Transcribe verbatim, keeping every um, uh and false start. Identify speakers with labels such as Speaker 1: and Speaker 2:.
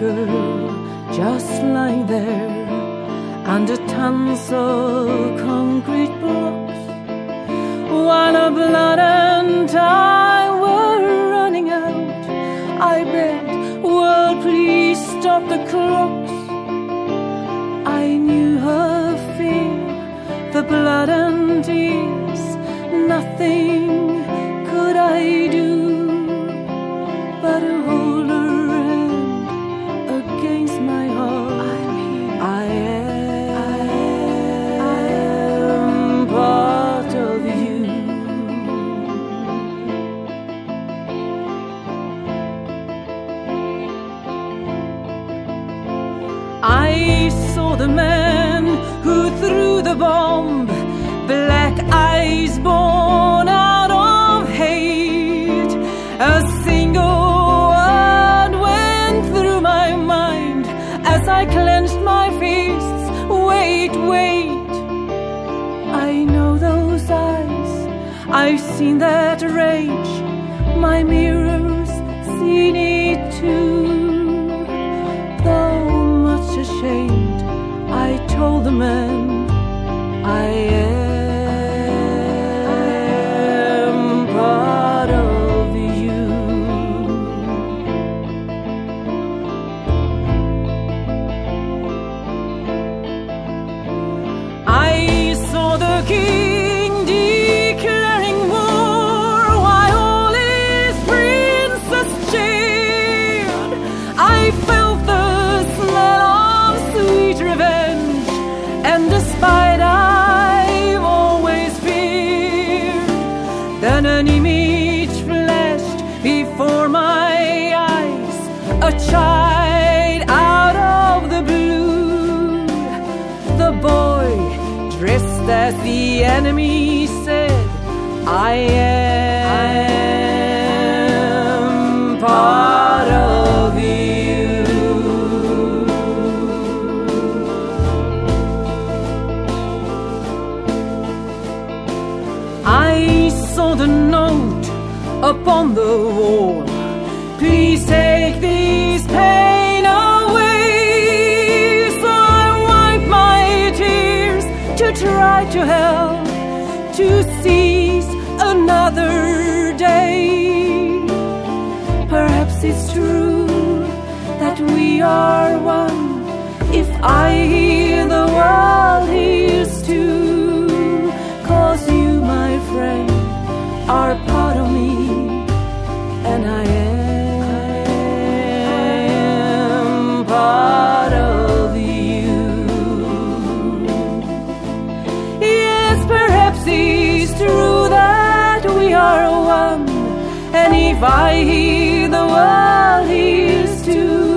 Speaker 1: girl just lying there, and the tons of concrete blocks, while her blood and time were running out. I begged, world, please stop the clocks. I knew her fear, the blood and tears. Nothing could I do but hold her hand against my heart. I'm here. I am, I am part of you. I saw the man who threw the bomb, black eyes born out of hate. A single word went through my mind as I clenched my fists. Wait, wait, I know those eyes, I've seen that rage. My mirror's seen it too. Though much ashamed, I told the man I am part of you. I saw the king declaring war while all his princes cheered. I felt the smell of sweet revenge, and despite I've always feared, then an image flashed before my eyes, a child out of the blue. The boy, dressed as the enemy, said, I am part of you. I saw the note upon the wall. Please take this pain away. So I wiped my tears to try to help, to seize another day. Perhaps it's true that we are one, if I hear the world hears too. 'Cause you, my friend, are part of me, and I am part of you. Yes, perhaps it's true that we are one, and if I hear the world hears too.